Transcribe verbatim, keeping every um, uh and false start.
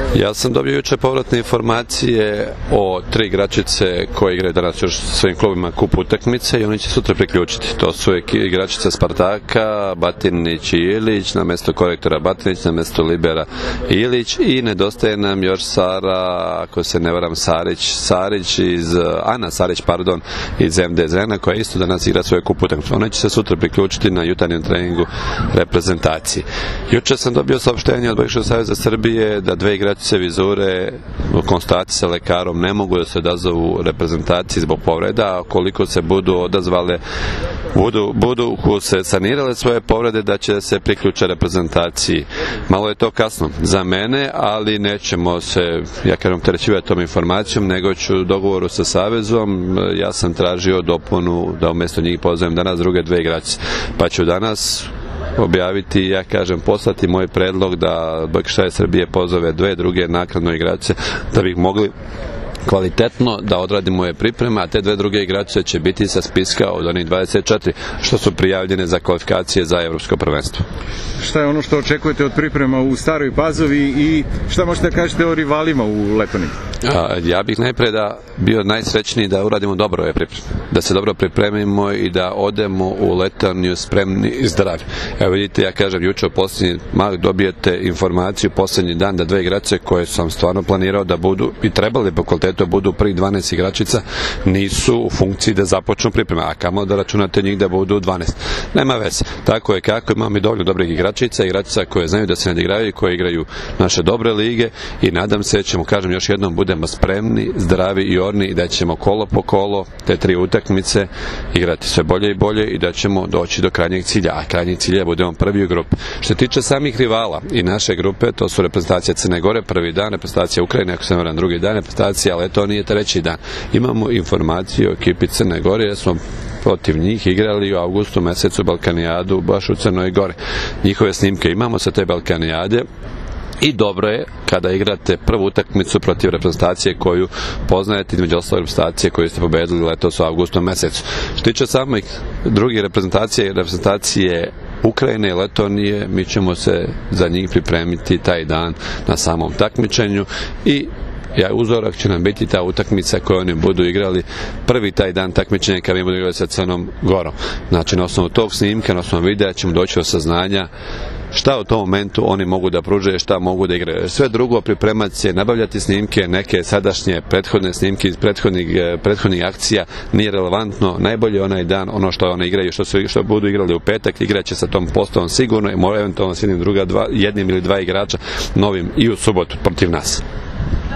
Ja sam dobio juče povratne informacije o tri igračice koje igraju danas još svojim klubima kup utakmice i oni će sutra priključiti. To su igračice Spartaka, Batinić i Ilić, na mjesto korektora Batinić, na mjesto libera Ilić i nedostaje nam još Sara, ako se ne varam, Sarić, Sarić iz, Ana Sarić, pardon, iz M D Z-a koja isto danas igra svoje kup utakmice. Oni će se sutra priključiti na jutarnjem treningu reprezentacije. Juče sam dobio saopštenje od Boksačkog saveza Srbije da dve igračice Vizure u konstataciji sa lekarom ne mogu da se odazovu reprezentaciji zbog povreda, koliko se budu odazvale, budu, budu se sanirale svoje povrede, da će se priključe reprezentaciji. Malo je to kasno za mene, ali nećemo se, ja kažem, terećivati tom informacijom, nego ću u dogovoru sa savezom, ja sam tražio dopunu da umjesto njih pozovem danas druge dve igračice, pa ću danas objaviti, ja kažem, poslati moj predlog da Boksački savez Srbije pozove dve druge naknadno igrače da bi mogli kvalitetno da odradimo ove pripreme, a te dve druge igračice će biti sa spiska od onih dvadeset četiri što su prijavljene za kvalifikacije za evropsko prvenstvo. Šta je ono što očekujete od priprema u Staroj Pazovi i šta možete da kažete o rivalima u Letoniji? A, ja bih najpre da bio najsrećniji da uradimo dobro ove pripreme, da se dobro pripremimo i da odemo u Letoniju spremni i zdravi. Evo vidite, ja kažem, juče u posljednji mah dobijete informaciju posljednji dan da dve igračice koje sam stvarno planirao da budu i trebali po kvalitetu budu prvih dvanaest igračica, nisu u funkciji da započnu pripreme, a kamo da računate njih da budu dvanaest. Nema veze. Tako je kako, imamo i dovoljno dobrih igračica, igračica koje znaju da se nadigravaju i koje igraju naše dobre lige i nadam se ćemo, kažem još jednom, budemo spremni, zdravi i orni i da ćemo kolo po kolo te tri utakmice igrati sve bolje i bolje i da ćemo doći do krajnjeg cilja, a krajnjeg cilja budemo prvi u grupi. Što se tiče samih rivala i naše grupe, to su reprezentacija Crne Gore prvi dan, reprezentacija Ukrajine, ako se ne varam, drugi dan, reprezentacija Letonije treći dan. Imamo informaciju o ekipi Crne Gore jer smo protiv njih igrali u avgustu mesecu Balkanijadu baš u Crnoj Gori. Njihove snimke imamo sa te Balkanijade i dobro je kada igrate prvu utakmicu protiv reprezentacije koju poznajete, između ostalih reprezentacije koju ste pobedili letos u avgustu mesecu. Što tiče samih drugih reprezentacije, reprezentacije Ukrajine i Letonije, mi ćemo se za njih pripremiti taj dan na samom takmičenju i ja, uzorak će nam biti ta utakmica koju oni budu igrali prvi taj dan takmičenja kada mi budu igrali sa Crnom Gorom. Znači, na osnovu tog snimka, na osnovu videa ćemo doći do saznanja šta u tom momentu oni mogu da pruže, šta mogu da igraju. Sve drugo, pripremati se, nabavljati snimke, neke sadašnje prethodne snimke iz prethodnih, prethodnih akcija nije relevantno. Najbolje onaj dan, ono što one igraju, što, su, što budu igrali u petak, igraće sa tom postavom sigurno i mora eventualno s jednim, druga, dva, jednim ili dva igrača novim i u subotu protiv nas.